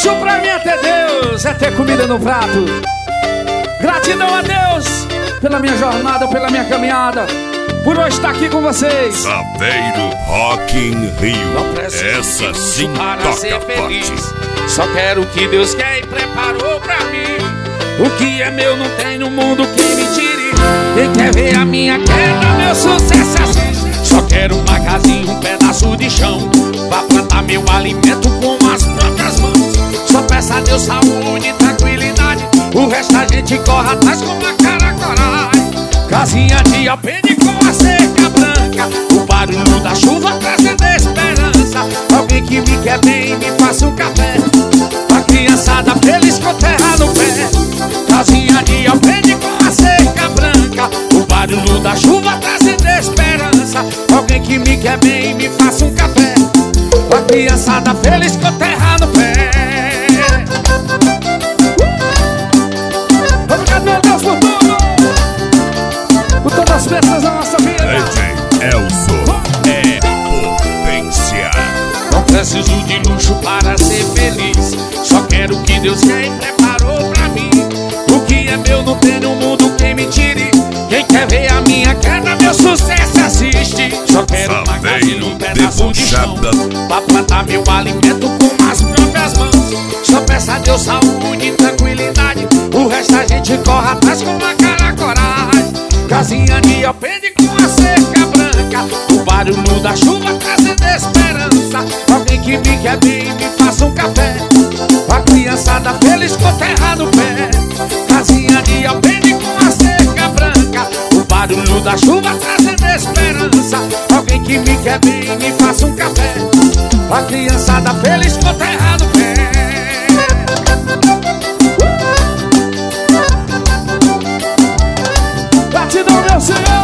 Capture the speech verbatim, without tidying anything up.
Isso pra mim é ter Deus, é ter comida no prato. Gratidão a Deus pela minha jornada, pela minha caminhada, por hoje estar aqui com vocês. Saveiro Rock in Rio. Essa sim toca forte. Só quero o que Deus quer e preparou pra mim. O que é meu não tem no mundo que me tire. Quem quer ver a minha queda, meu sucesso assiste. Só quero uma casinha, um pedaço de chão, pra plantar meu alimento com as próprias mãos. Só peço a Deus saúde e tranquilidade, o resto a gente corre atrás com uma cara coragem. Casinha de alpendre com a cerca branca, o barulho da chuva trazendo esperança. Alguém que me quer bem e me faça um café, a criançada feliz com terra no pé. Casinha de alpendre com a cerca branca, o barulho da chuva trazendo esperança. Alguém que me quer bem e me faça um café, a criançada feliz com terra no pé. Obrigado, meu Deus, por tudo, por todas as bênçãos da nossa vida. D J Elson é potência. Não preciso de luxo para ser feliz, só quero o que Deus quer e preparou pra mim. O que é meu não tem no mundo quem me tire. Quem quer ver a minha queda, meu sucesso assiste. Só quero uma casinha, um pedaço de chão, pra plantar meu alimento com as próprias mãos. Só peço a Deus saúde e tranquilidade, o resto a gente corre atrás com uma cara coragem. Casinha de alpendre com a cerca branca, o barulho da chuva trazendo esperança. Alguém que me quer bem e me faça um café, a criançada feliz com terra no pé. Casinha de alpendre com a cerca branca, o barulho da chuva trazendo esperança. Alguém que me quer bem e me faça um café, a criançada feliz com terra no pé. Gratidão, meu Senhor.